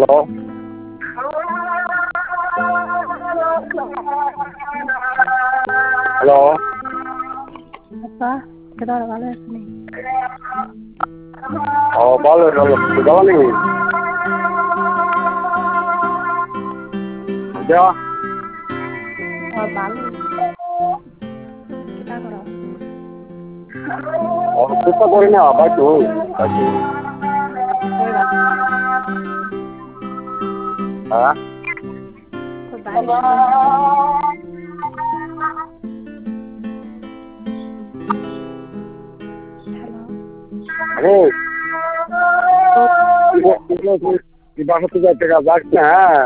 Hello hello Apa? Kita orang mana sini? Oh, boleh kalau sudah nih. Udah. Oh, Bali. Kita orang. Oh, kita boleh nih apa tuh? Baju. Hah? Ke Bali. Halo. Di bawah tuh gak tergabaknya.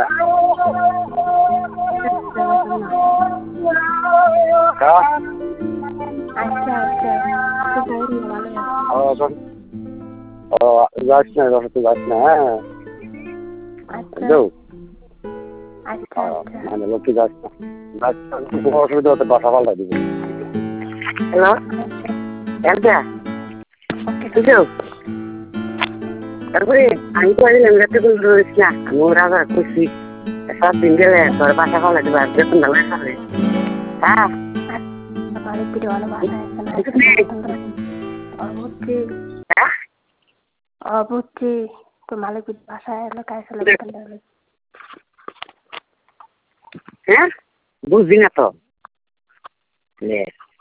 Hah? Acha. Itu baru Bali. Oh, kan. Oh, gasnya, tuh gasnya. Acha. Jauh. Acha. Mana lo tuh gasnya? Gasnya tuh harus udah terbakar lagi. Halo, Elda. Itu. তারপরে আমি তো আজ লেমরাতে বলতে বলছি না আমি রাজার খুশি সব দিন গেলে তোর বাসা খাওয়া লাগবে আর বেতন ভালো খাবে হ্যাঁ Bali pilih orang bahasa Oh, Buci. Tuh malah pilih bahasa lo kayak selebetan dulu. হ্যাঁ বুঝবি না তো লে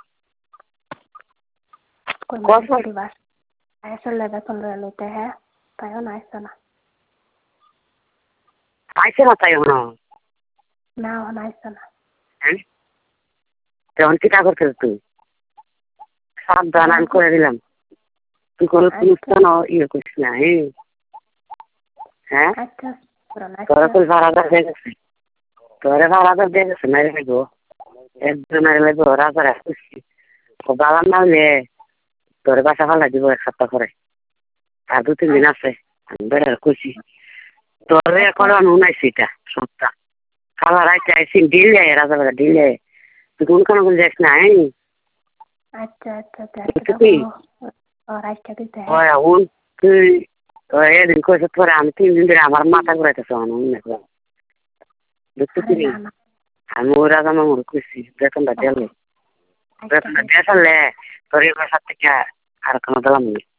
Kau malah pilih bahasa kayak selebetan dulu teh ya. Kayak naik sana. আইসে না তাই হনো Nah, naik sana. হ্যাঁ তখন কি তা করতে তুই সাবধান আমি করে দিলাম তুই কোনো পুলিশ কেন ইয়ে করিস না হ্যাঁ Acha. Kurang তোরা acha. তো ভাড়াদার দিয়ে গেছে তোরা ভাড়াদার দিয়ে গেছে মেরে লাগবো একজন মেরে লাগবো রাজার খুশি ও বাবার না হলে তোর বাসা ভালো দিব এক সপ্তাহ করে আর 2-3 দিন আছে আমি বেড়ার খুশি তোরে এখন উনাইছি এটা সপ্তাহ খালা রাইতে আইসি ডিলে রাজা বাজা ডিলে তুই কোন কোন যাস না Acha. Oh, raja gitu ya. ওই উন তুই এদিন কইছে তোরে আমি 3 দিন ধরে আমার মাথা ঘুরাইতেছে দেখতে পারি আমি ওই রাজা মামুর খুশি বেতনটা দিলে বেতনটা দিয়ে তোর এই বাসার থেকে আর কোনো দিলাম না